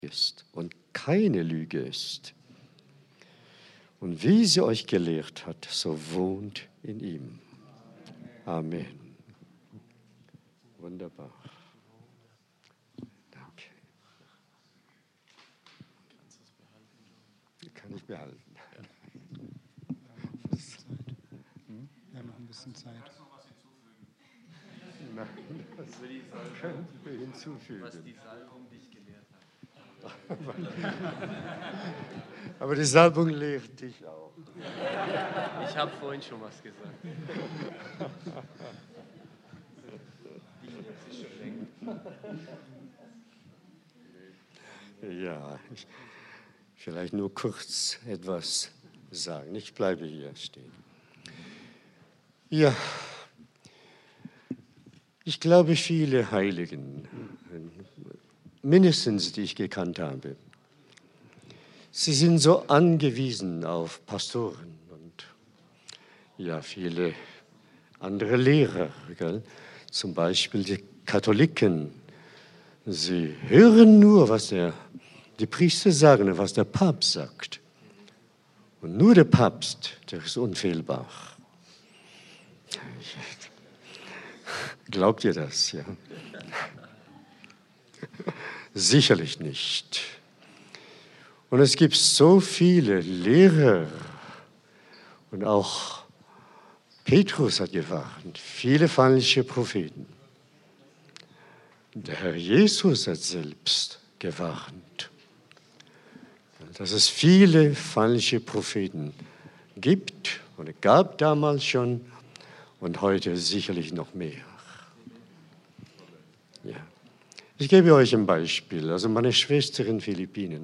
ist und keine Lüge ist. Und wie sie euch gelehrt hat, so wohnt in ihm. Amen. Wunderbar. Danke. Kann ich behalten. Wir haben noch ein bisschen Zeit. Nein, das können wir hinzufügen. Was die Salbung dich gelehrt hat. Aber die Salbung lehrt dich auch. Ich habe vorhin schon was gesagt. Ja, vielleicht nur kurz etwas sagen. Ich bleibe hier stehen. Ja, ich glaube, viele Heiligen, mindestens die ich gekannt habe, sie sind so angewiesen auf Pastoren und ja, viele andere Lehrer, gell? Zum Beispiel die Katholiken. Sie hören nur, was die Priester sagen, was der Papst sagt. Und nur der Papst, der ist unfehlbar. Glaubt ihr das? Ja? Sicherlich nicht. Und es gibt so viele Lehrer und auch Petrus hat gewarnt, viele falsche Propheten. Der Herr Jesus hat selbst gewarnt, dass es viele falsche Propheten gibt und gab damals schon und heute sicherlich noch mehr. Ja. Ich gebe euch ein Beispiel. Also meine Schwester in Philippinen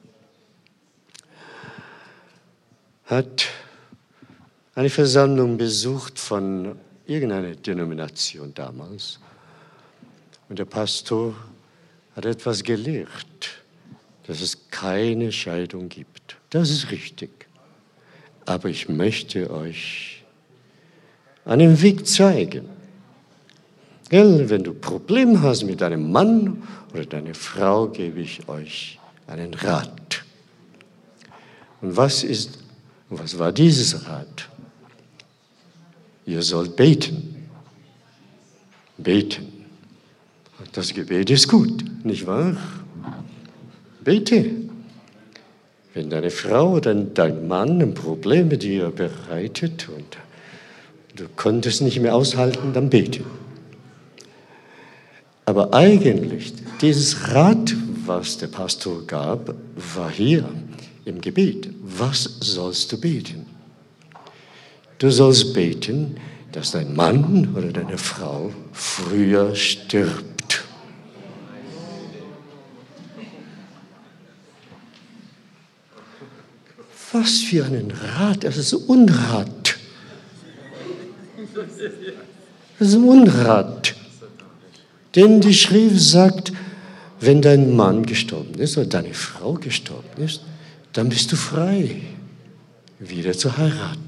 hat eine Versammlung besucht von irgendeiner Denomination damals. Und der Pastor hat etwas gelehrt, dass es keine Scheidung gibt. Das ist richtig. Aber ich möchte euch einen Weg zeigen. Wenn du Probleme hast mit deinem Mann oder deiner Frau, gebe ich euch einen Rat. Und was war dieses Rat? Ihr sollt beten. Beten. Das Gebet ist gut, nicht wahr? Bete. Wenn deine Frau oder dein Mann ein Problem mit dir bereitet und du konntest nicht mehr aushalten, dann bete. Aber eigentlich, dieses Rat, was der Pastor gab, war hier im Gebet. Was sollst du beten? Du sollst beten, dass dein Mann oder deine Frau früher stirbt. Was für einen Rat, das ist Unrat. Das ist Unrat. Denn die Schrift sagt, wenn dein Mann gestorben ist oder deine Frau gestorben ist, dann bist du frei, wieder zu heiraten.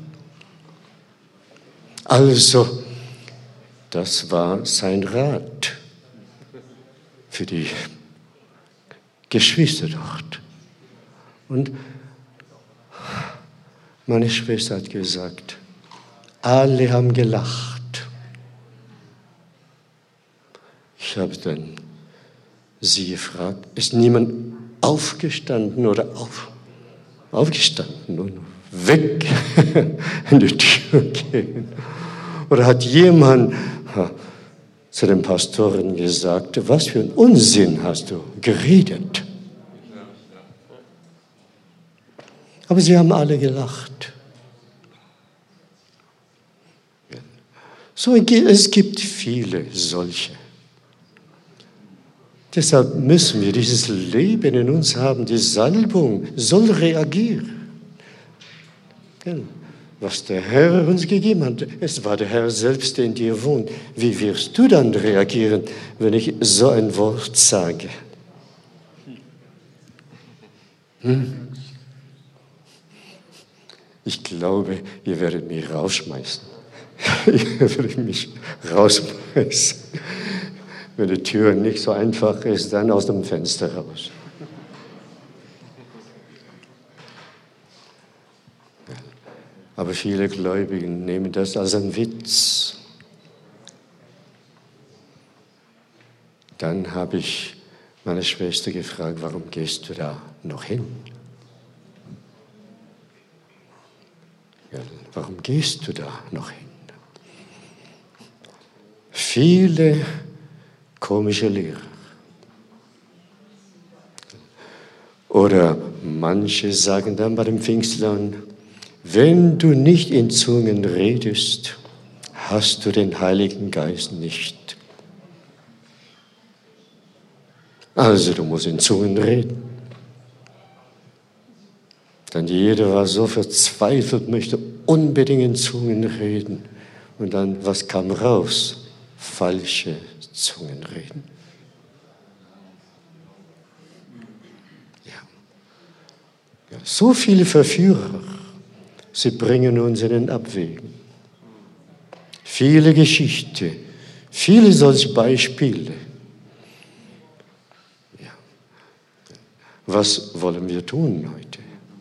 Also, das war sein Rat für die Geschwister dort. Und meine Schwester hat gesagt, alle haben gelacht. Ich habe dann sie gefragt, ist niemand aufgestanden oder aufgestanden und weg in die Tür gehen? Oder hat jemand zu den Pastoren gesagt, was für einen Unsinn hast du geredet? Aber sie haben alle gelacht. So, es gibt viele solche. Deshalb müssen wir dieses Leben in uns haben. Die Salbung soll reagieren. Was der Herr uns gegeben hat, es war der Herr selbst, der in dir wohnt. Wie wirst du dann reagieren, wenn ich so ein Wort sage? Ich glaube, ihr werdet mich rausschmeißen. Ihr werdet mich rausschmeißen. Wenn die Tür nicht so einfach ist, dann aus dem Fenster raus. Aber viele Gläubigen nehmen das als einen Witz. Dann habe ich meine Schwester gefragt, warum gehst du da noch hin? Ja, warum gehst du da noch hin? Viele komische Lehrer. Oder manche sagen dann bei dem Pfingstladen, wenn du nicht in Zungen redest, hast du den Heiligen Geist nicht. Also du musst in Zungen reden. Denn jeder war so verzweifelt, möchte unbedingt in Zungen reden. Und dann, was kam raus? Falsche Zungenreden. Ja. So viele Verführer, sie bringen uns in den Abwägen. Viele Geschichten, viele solche Beispiele. Ja. Was wollen wir tun heute?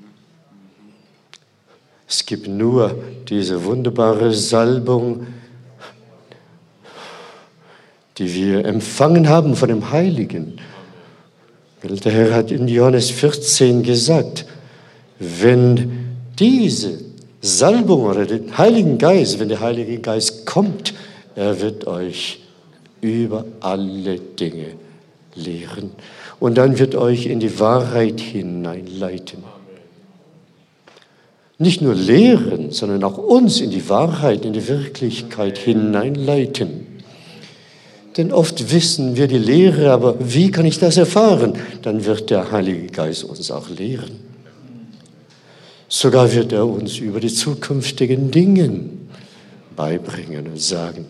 Es gibt nur diese wunderbare Salbung, die wir empfangen haben von dem Heiligen. Der Herr hat in Johannes 14 gesagt, wenn diese Salbung oder den Heiligen Geist, wenn der Heilige Geist kommt, er wird euch über alle Dinge lehren. Und dann wird euch in die Wahrheit hineinleiten. Nicht nur lehren, sondern auch uns in die Wahrheit, in die Wirklichkeit hineinleiten. Denn oft wissen wir die Lehre, aber wie kann ich das erfahren? Dann wird der Heilige Geist uns auch lehren. Sogar wird er uns über die zukünftigen Dinge beibringen und sagen.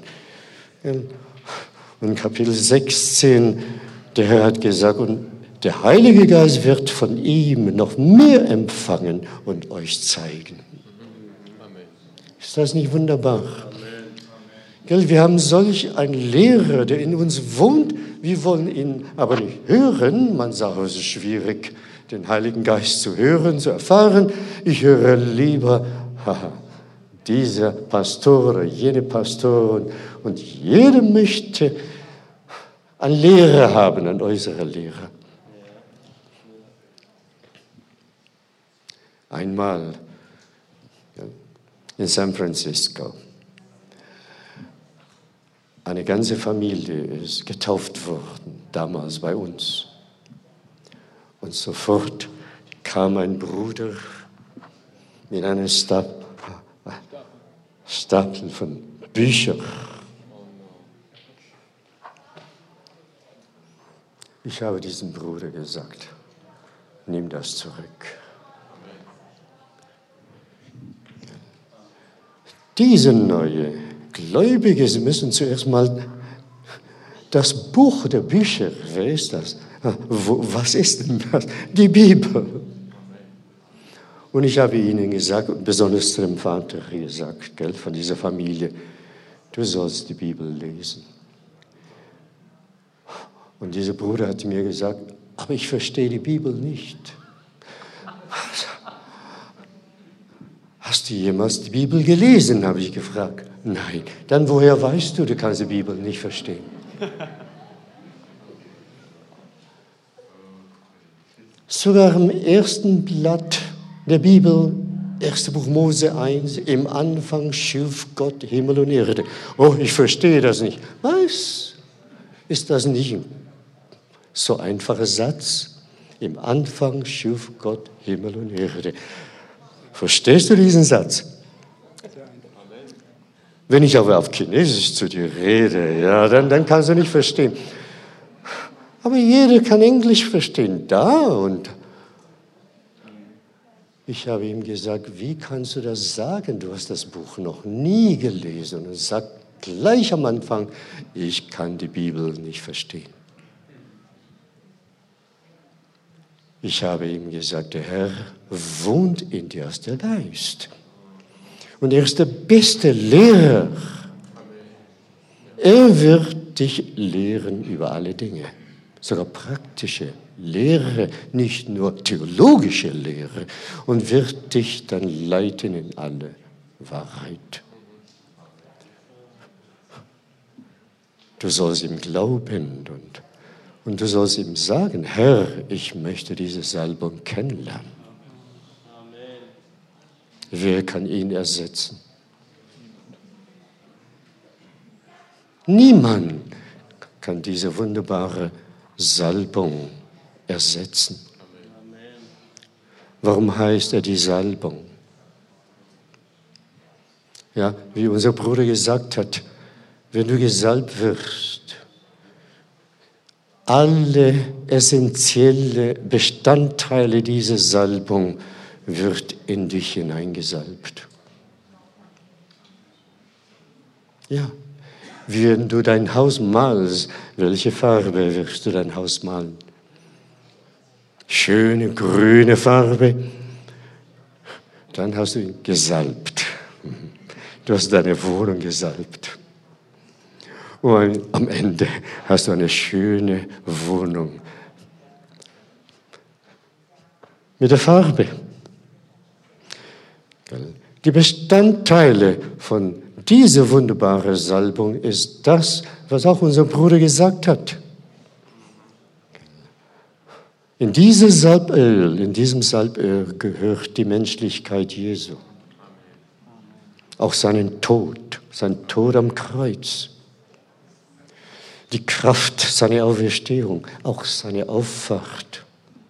Und Kapitel 16, der Herr hat gesagt, und der Heilige Geist wird von ihm noch mehr empfangen und euch zeigen. Ist das nicht wunderbar? Wir haben solch einen Lehrer, der in uns wohnt. Wir wollen ihn aber nicht hören. Man sagt, es ist schwierig, den Heiligen Geist zu hören, zu erfahren. Ich höre lieber dieser Pastor oder jene Pastorin. Und jeder möchte einen Lehrer haben, einen äußeren Lehrer. Einmal in San Francisco. Eine ganze Familie ist getauft worden, damals bei uns. Und sofort kam ein Bruder mit einem Stapel von Büchern. Ich habe diesem Bruder gesagt, nimm das zurück. Diese neue Gläubige, sie müssen zuerst mal das Buch der Bücher, wer ist das? Was ist denn das? Die Bibel. Und ich habe ihnen gesagt, besonders dem Vater gesagt, von dieser Familie, du sollst die Bibel lesen. Und dieser Bruder hat mir gesagt, aber ich verstehe die Bibel nicht. Hast du jemals die Bibel gelesen, habe ich gefragt. Nein. Dann woher weißt du, du kannst die Bibel nicht verstehen? Sogar im ersten Blatt der Bibel, 1. Buch Mose 1, im Anfang schuf Gott Himmel und Erde. Oh, ich verstehe das nicht. Was? Ist das nicht ein so einfacher Satz? Im Anfang schuf Gott Himmel und Erde. Verstehst du diesen Satz? Wenn ich aber auf Chinesisch zu dir rede, ja, dann kannst du nicht verstehen. Aber jeder kann Englisch verstehen, da und ich habe ihm gesagt, wie kannst du das sagen? Du hast das Buch noch nie gelesen. Und er sagt gleich am Anfang, ich kann die Bibel nicht verstehen. Ich habe ihm gesagt, der Herr wohnt in dir als der Geist. Und er ist der beste Lehrer. Er wird dich lehren über alle Dinge. Sogar praktische Lehre, nicht nur theologische Lehre. Und wird dich dann leiten in alle Wahrheit. Du sollst ihm glauben und du sollst ihm sagen, Herr, ich möchte diese Salbung kennenlernen. Wer kann ihn ersetzen? Niemand kann diese wunderbare Salbung ersetzen. Warum heißt er die Salbung? Ja, wie unser Bruder gesagt hat, wenn du gesalbt wirst, alle essentiellen Bestandteile dieser Salbung wird in dich hineingesalbt. Ja, wenn du dein Haus malst, welche Farbe wirst du dein Haus malen? Schöne grüne Farbe, dann hast du ihn gesalbt. Du hast deine Wohnung gesalbt. Und am Ende hast du eine schöne Wohnung mit der Farbe. Die Bestandteile von dieser wunderbaren Salbung ist das, was auch unser Bruder gesagt hat. In diesem Salböl gehört die Menschlichkeit Jesu. Auch sein Tod am Kreuz. Die Kraft seiner Auferstehung, auch seine Auffahrt.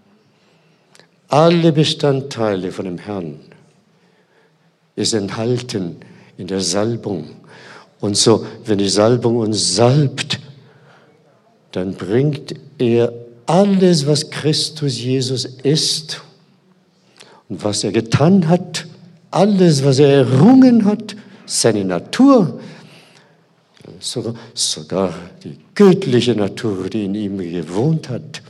Alle Bestandteile von dem Herrn ist enthalten in der Salbung. Und so, wenn die Salbung uns salbt, dann bringt er alles, was Christus Jesus ist und was er getan hat, alles, was er errungen hat, seine Natur, sogar die göttliche Natur, die in ihm gewohnt hat,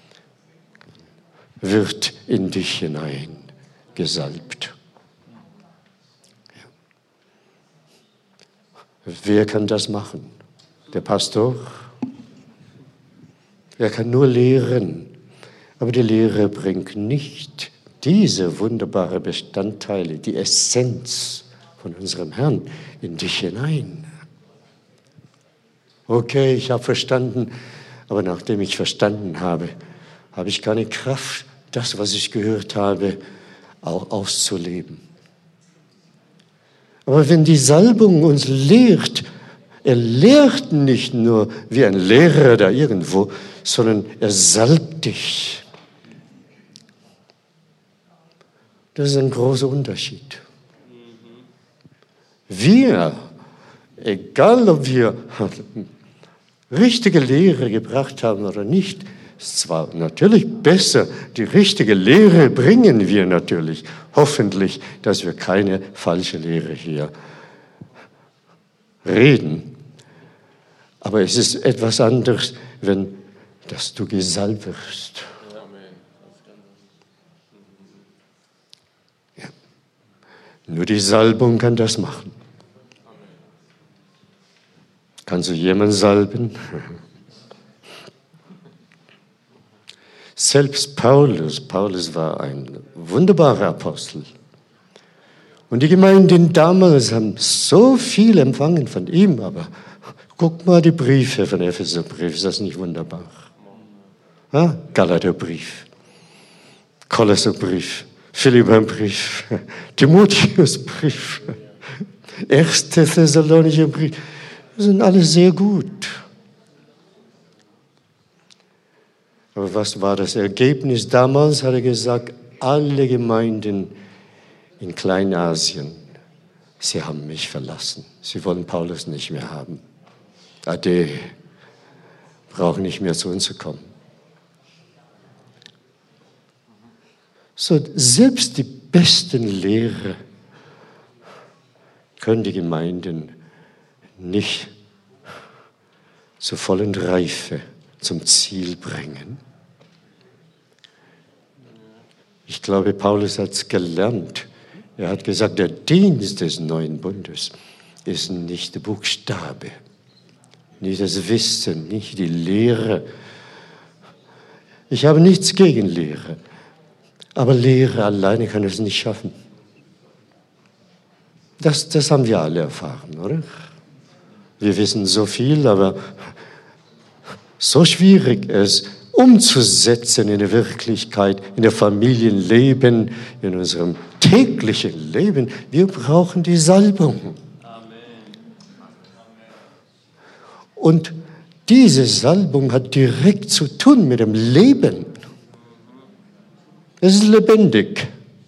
wird in dich hinein gesalbt. Wer kann das machen? Der Pastor? Er kann nur lehren, aber die Lehre bringt nicht diese wunderbaren Bestandteile, die Essenz von unserem Herrn in dich hinein. Okay, ich habe verstanden, aber nachdem ich verstanden habe, habe ich keine Kraft, das, was ich gehört habe, auch auszuleben. Aber wenn die Salbung uns lehrt, er lehrt nicht nur wie ein Lehrer da irgendwo, sondern er salbt dich. Das ist ein großer Unterschied. Wir, egal ob wir richtige Lehre gebracht haben oder nicht, ist zwar natürlich besser, die richtige Lehre bringen wir natürlich. Hoffentlich, dass wir keine falsche Lehre hier reden. Aber es ist etwas anderes, dass du gesalbt wirst. Ja. Nur die Salbung kann das machen. Kannst du jemanden salben? Selbst Paulus war ein wunderbarer Apostel. Und die Gemeinden damals haben so viel empfangen von ihm, aber guck mal die Briefe von Epheserbrief, ist das nicht wunderbar? Ja? Galaterbrief, Kolosserbrief, Philipperbrief, Timotheusbrief, 1. Thessalonischer Brief, das sind alle sehr gut. Aber was war das Ergebnis? Damals hat er gesagt, alle Gemeinden in Kleinasien, sie haben mich verlassen. Sie wollen Paulus nicht mehr haben. Ade, brauchen nicht mehr zu uns zu kommen. So, selbst die besten Lehrer können die Gemeinden nicht zur vollen Reife zum Ziel bringen. Ich glaube, Paulus hat es gelernt. Er hat gesagt, der Dienst des neuen Bundes ist nicht der Buchstabe, nicht das Wissen, nicht die Lehre. Ich habe nichts gegen Lehre, aber Lehre alleine kann es nicht schaffen. Das haben wir alle erfahren, oder? Wir wissen so viel, aber so schwierig es umzusetzen in der Wirklichkeit, in der Familienleben, in unserem täglichen Leben. Wir brauchen die Salbung. Und diese Salbung hat direkt zu tun mit dem Leben. Es ist lebendig.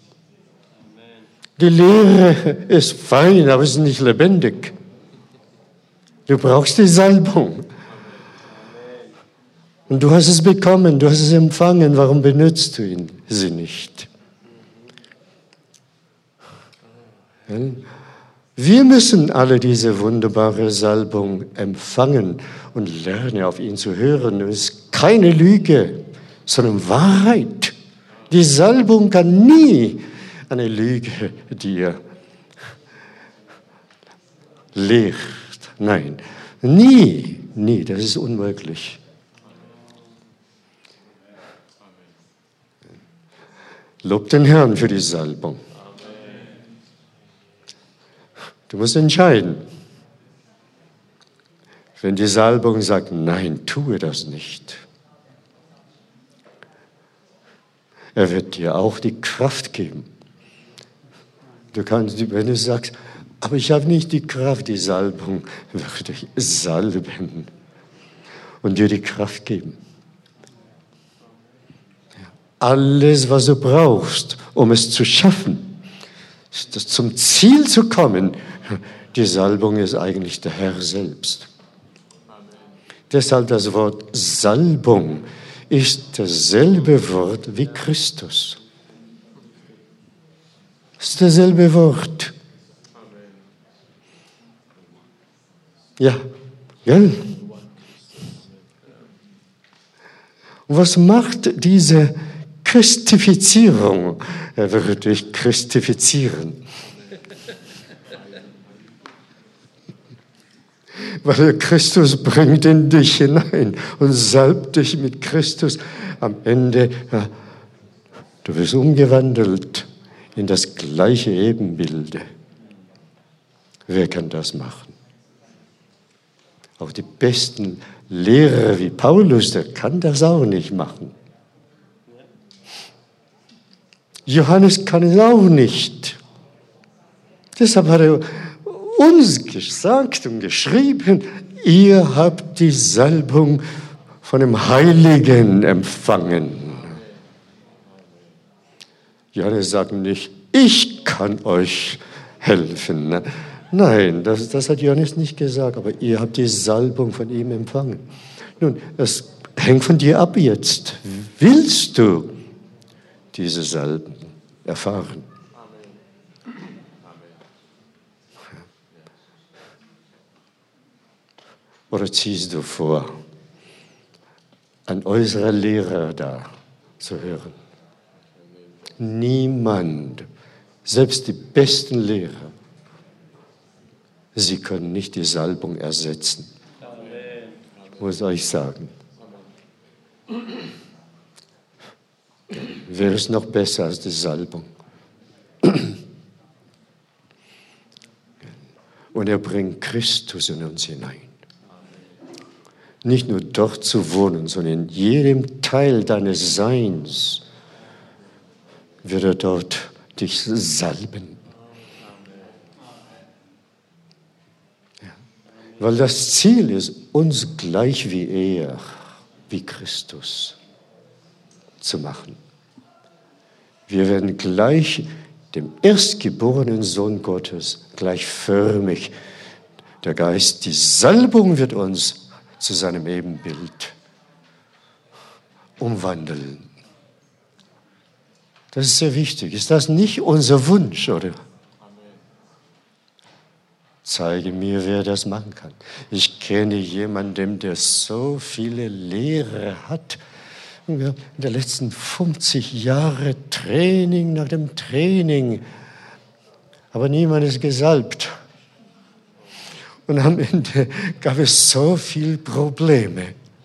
Die Lehre ist fein, aber es ist nicht lebendig. Du brauchst die Salbung. Und du hast es bekommen, du hast es empfangen. Warum benutzt du sie nicht? Wir müssen alle diese wunderbare Salbung empfangen und lernen, auf ihn zu hören. Es ist keine Lüge, sondern Wahrheit. Die Salbung kann nie eine Lüge dir lehrt. Nein, nie, das ist unmöglich. Lob den Herrn für die Salbung. Du musst entscheiden. Wenn die Salbung sagt, nein, tue das nicht. Er wird dir auch die Kraft geben. Du kannst, wenn du sagst, aber ich habe nicht die Kraft, die Salbung wird dich salben und dir die Kraft geben. Alles, was du brauchst, um es zu schaffen, zum Ziel zu kommen, die Salbung ist eigentlich der Herr selbst. Deshalb das Wort Salbung ist dasselbe Wort wie Christus. Es ist dasselbe Wort. Ja, gell? Und was macht diese Christifizierung? Er wird dich christifizieren. Weil Christus bringt in dich hinein und salbt dich mit Christus. Am Ende, ja, du wirst umgewandelt in das gleiche Ebenbilde. Wer kann das machen? Auch die besten Lehrer wie Paulus, der kann das auch nicht machen. Johannes kann es auch nicht. Deshalb hat er uns gesagt und geschrieben, ihr habt die Salbung von dem Heiligen empfangen. Johannes sagt nicht, ich kann euch helfen. Nein, das hat Johannes nicht gesagt, aber ihr habt die Salbung von ihm empfangen. Nun, das hängt von dir ab jetzt. Willst du diese Salbung erfahren? Oder ziehst du vor, ein äußerer Lehrer da zu hören? Niemand, selbst die besten Lehrer, sie können nicht die Salbung ersetzen. Ich muss euch sagen. Wer ist noch besser als die Salbung? Und er bringt Christus in uns hinein. Nicht nur dort zu wohnen, sondern in jedem Teil deines Seins wird er dort dich salben. Ja. Weil das Ziel ist, uns gleich wie er, wie Christus zu machen. Wir werden gleich dem erstgeborenen Sohn Gottes gleichförmig. Der Geist, die Salbung wird uns zu seinem Ebenbild umwandeln. Das ist sehr wichtig. Ist das nicht unser Wunsch, oder? Zeige mir, wer das machen kann. Ich kenne jemanden, der so viele Lehre hat. In den letzten 50 Jahren Training nach dem Training. Aber niemand ist gesalbt. Und am Ende gab es so viele Probleme.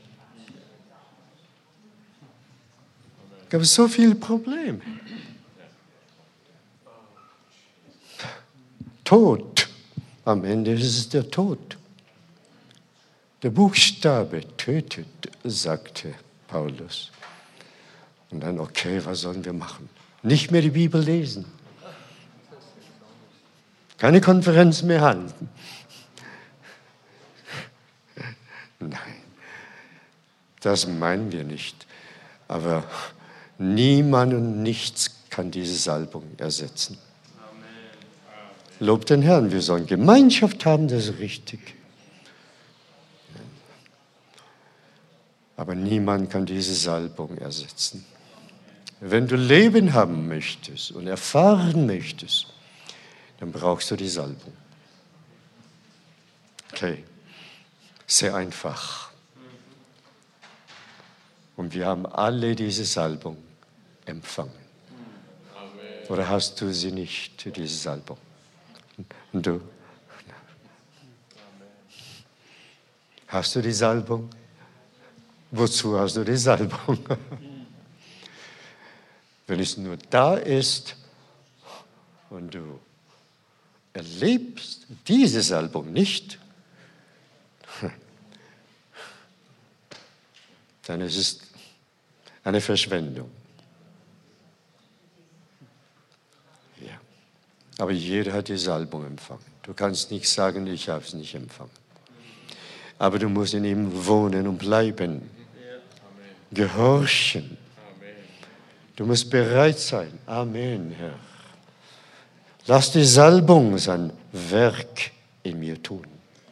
Gab es so viele Probleme. Tod. Am Ende ist es der Tod. Der Buchstabe tötet, sagte Paulus. Und dann, okay, was sollen wir machen? Nicht mehr die Bibel lesen. Keine Konferenz mehr halten. Nein, das meinen wir nicht. Aber niemand und nichts kann diese Salbung ersetzen. Lob den Herrn, wir sollen Gemeinschaft haben, das ist richtig. Aber niemand kann diese Salbung ersetzen. Wenn du Leben haben möchtest und erfahren möchtest, dann brauchst du die Salbung. Okay, sehr einfach. Und wir haben alle diese Salbung empfangen. Oder hast du sie nicht, diese Salbung? Und du? Hast du die Salbung? Wozu hast du die Salbung? Wenn es nur da ist und du erlebst diese Salbung nicht, dann ist es eine Verschwendung. Ja. Aber jeder hat die Salbung empfangen. Du kannst nicht sagen, ich habe es nicht empfangen. Aber du musst in ihm wohnen und bleiben. Gehorchen. Du musst bereit sein. Amen, Herr. Lass die Salbung sein Werk in mir tun.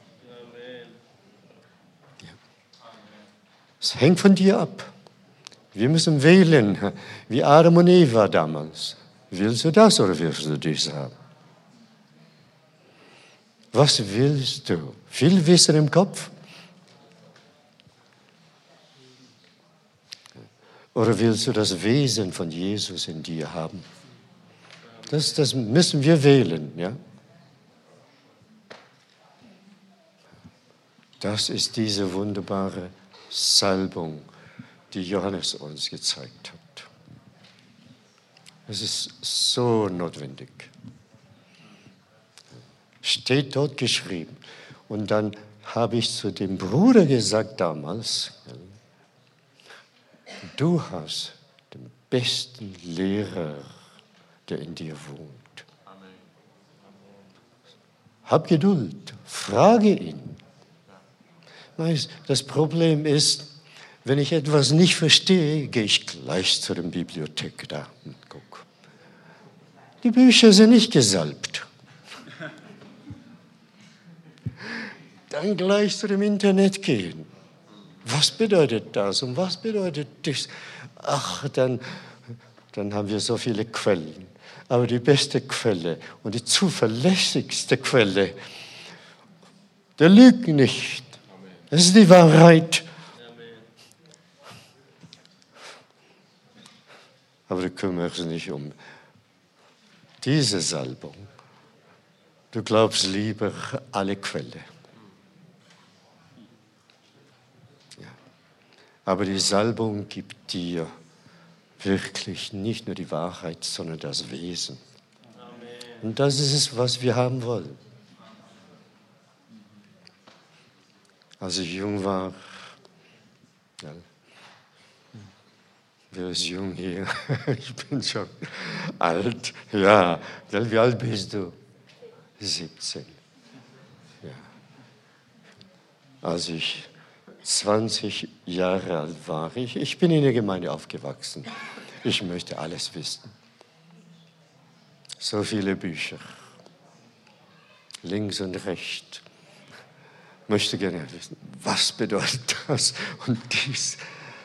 Ja. Es hängt von dir ab. Wir müssen wählen, wie Adam und Eva damals. Willst du das oder willst du dies haben? Was willst du? Viel Wissen im Kopf? Oder willst du das Wesen von Jesus in dir haben? Das müssen wir wählen, ja? Das ist diese wunderbare Salbung, die Johannes uns gezeigt hat. Es ist so notwendig. Steht dort geschrieben. Und dann habe ich zu dem Bruder gesagt damals, du hast den besten Lehrer, der in dir wohnt. Hab Geduld, frage ihn. Das Problem ist, wenn ich etwas nicht verstehe, gehe ich gleich zur Bibliothek da und gucke. Die Bücher sind nicht gesalbt. Dann gleich zu dem Internet gehen. Was bedeutet das und was bedeutet das? Ach, dann haben wir so viele Quellen. Aber die beste Quelle und die zuverlässigste Quelle, der lügt nicht. Das ist die Wahrheit. Aber du kümmerst dich nicht um diese Salbung. Du glaubst lieber alle Quelle. Ja. Aber die Salbung gibt dir wirklich nicht nur die Wahrheit, sondern das Wesen. Amen. Und das ist es, was wir haben wollen. Als ich jung war, ja, wer ist jung hier? Ich bin schon alt. Ja, wie alt bist du? 17. Ja. Als ich 20 Jahre alt war, ich bin in der Gemeinde aufgewachsen. Ich möchte alles wissen. So viele Bücher, links und rechts. Ich möchte gerne wissen, was bedeutet das und dies.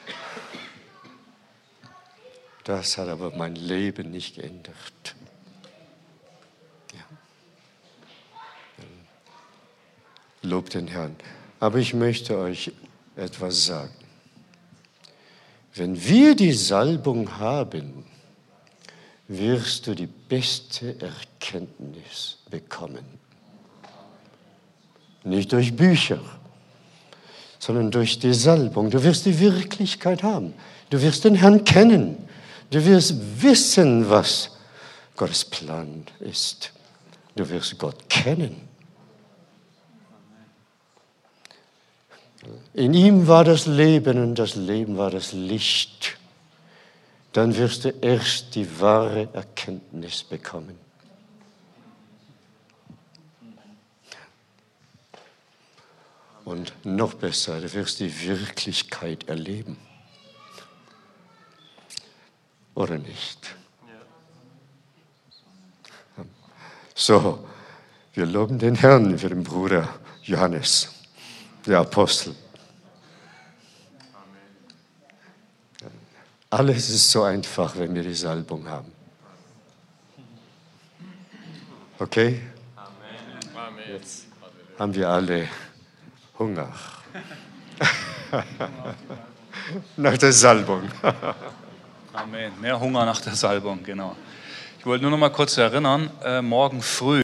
Das hat aber mein Leben nicht geändert. Ja. Lob den Herrn. Aber ich möchte euch etwas sagen. Wenn wir die Salbung haben, wirst du die beste Erkenntnis bekommen. Nicht durch Bücher, sondern durch die Salbung. Du wirst die Wirklichkeit haben. Du wirst den Herrn kennen. Du wirst wissen, was Gottes Plan ist. Du wirst Gott kennen. In ihm war das Leben und das Leben war das Licht. Dann wirst du erst die wahre Erkenntnis bekommen. Und noch besser, du wirst die Wirklichkeit erleben. Oder nicht? So, wir loben den Herrn für den Bruder Johannes, der Apostel. Alles ist so einfach, wenn wir die Salbung haben. Okay? Jetzt haben wir alle Hunger. Nach der Salbung. Amen. Mehr Hunger nach der Salbung, genau. Ich wollte nur noch mal kurz erinnern, morgen früh